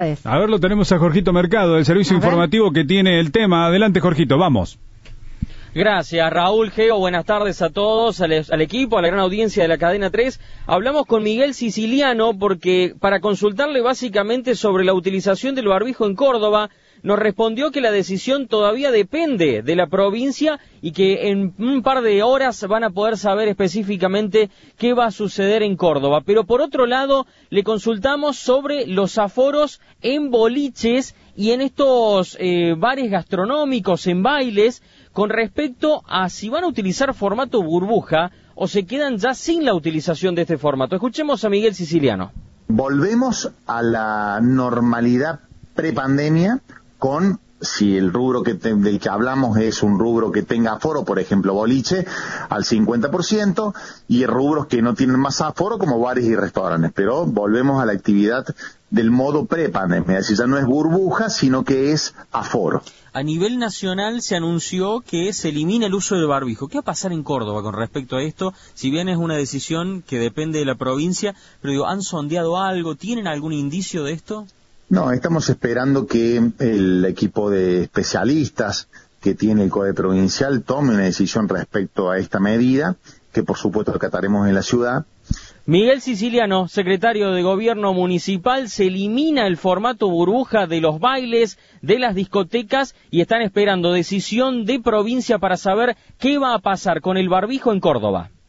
A ver, lo tenemos a Jorgito Mercado, del servicio informativo que tiene el tema. Adelante, Jorgito, vamos. Gracias, Raúl Geo. Buenas tardes a todos, al equipo, a la gran audiencia de la Cadena 3. Hablamos con Miguel Siciliano para consultarle básicamente sobre la utilización del barbijo en Córdoba. Nos respondió que la decisión todavía depende de la provincia y que en un par de horas van a poder saber específicamente qué va a suceder en Córdoba. Pero por otro lado, le consultamos sobre los aforos en boliches y en estos bares gastronómicos, en bailes, con respecto a si van a utilizar formato burbuja o se quedan ya sin la utilización de este formato. Escuchemos a Miguel Siciliano. Volvemos a la normalidad prepandemia con, si el rubro del que hablamos es un rubro que tenga aforo, por ejemplo boliche, al 50%, y rubros que no tienen más aforo como bares y restaurantes. Pero volvemos a la actividad del modo prepandemia, es decir, ya no es burbuja, sino que es aforo. A nivel nacional se anunció que se elimina el uso del barbijo. ¿Qué va a pasar en Córdoba con respecto a esto? Si bien es una decisión que depende de la provincia, pero digo, ¿han sondeado algo? ¿Tienen algún indicio de esto? No, estamos esperando que el equipo de especialistas que tiene el COE provincial tome una decisión respecto a esta medida, que por supuesto acataremos en la ciudad. Miguel Siciliano, secretario de Gobierno Municipal, se elimina el formato burbuja de los bailes, de las discotecas, y están esperando decisión de provincia para saber qué va a pasar con el barbijo en Córdoba.